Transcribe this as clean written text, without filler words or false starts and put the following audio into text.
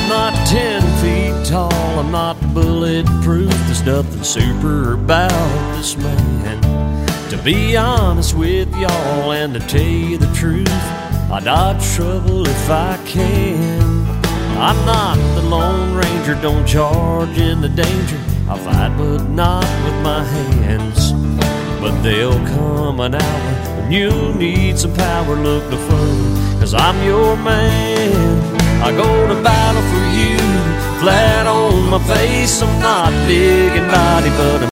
I'm not 10 feet tall, I'm not bulletproof. There's nothing super about this man. To be honest with y'all and to tell you the truth, I dodge trouble if I can. I'm not the Lone Ranger, don't charge into danger. I fight but not with my hands. But there'll come an hour when you'll need some power. Look no further, 'cause I'm your man. I go to battle for you, flat on my face. I'm not big and mighty, but I'm